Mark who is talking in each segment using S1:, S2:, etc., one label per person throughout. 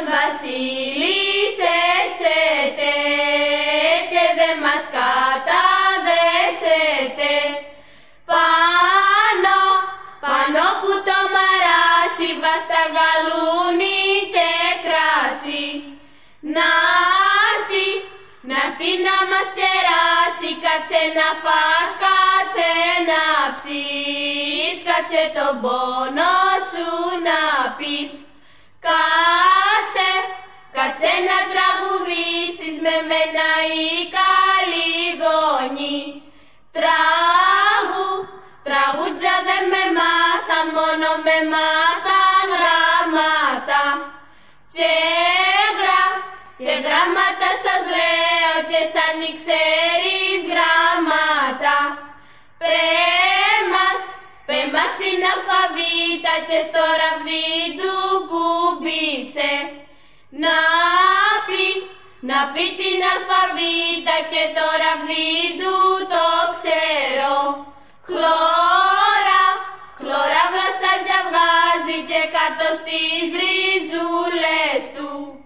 S1: Άγιος Βασίλης έρσεται και δε μας καταδέσετε. Πάνω που το μαράσι βάστα γαλούνι και κράσι. Να'ρθεί να μας κεράσει, κάτσε να φας, κάτσε να ψεις, κάτσε τον πόνο σου να πεις. Κάτσε να τραγουδήσεις με μένα οι καλοί γονεί. Τραγούδια δεν με μάθαν, μόνο με μάθαν γράμματα. Και γράμματα σας λέω και σαν ξέρεις γράμματα. Πε' μας την αλφαβήτα και στο ραβδί του κουμπίσε. Να πει την αλφαβήτα και το ραβδί του το ξέρω. Χλώρα βλαστάρια βγάζει και κάτω στις ριζούλες του.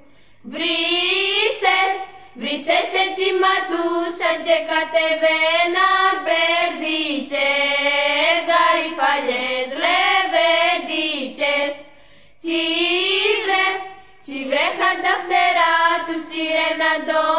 S1: Βρύσες έτσι ματούσαν και κατεβαίναν περδίτσες, γαριφαλιές, λεβεντίτσες. Τσιβρέχαν τα φτερά τους, τσιρέναν το